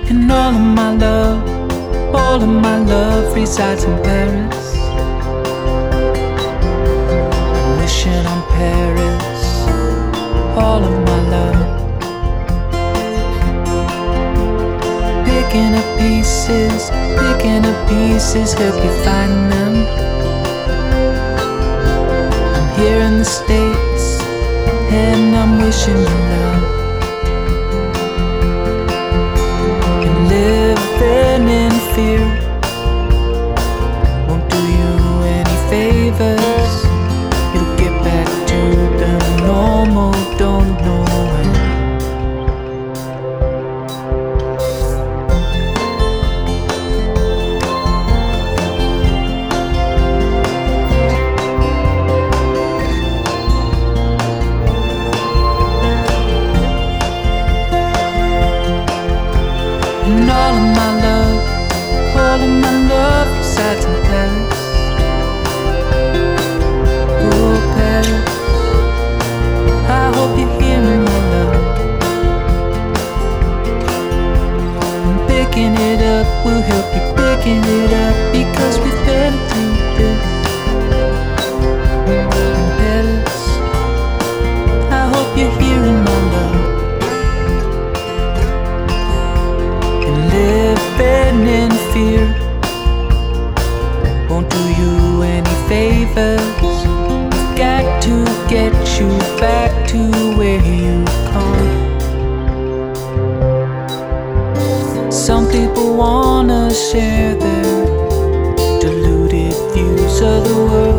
And all of my love resides in Paris. I'm wishing on Paris, all of my love. Picking up pieces, help you find them. I'm here in the States, and I'm wishing you love. And living in fear won't do you any favors. You'll get back to the normal, don't know when. And all of my love resides in Paris. Oh, Paris, I hope you're hearing my love. And picking it up will help you picking it up, because we better do this. And Paris, I hope you're hearing my love. Living in fear won't do you any favors. We've got to get you back to where you come. Some people wanna share their deluded views of the world.